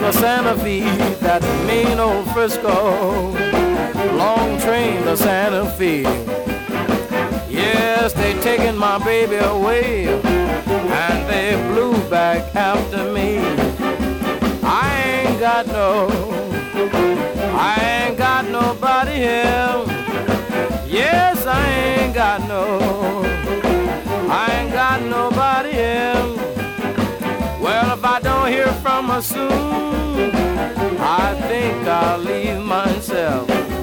to Santa Fe, that mean old Frisco. Long train to Santa Fe. Yes, they taking my baby away, and they blew back after me. I ain't got nobody here. Yes, I ain't got nobody here. Well, if I don't hear from her soon, I think I'll leave myself.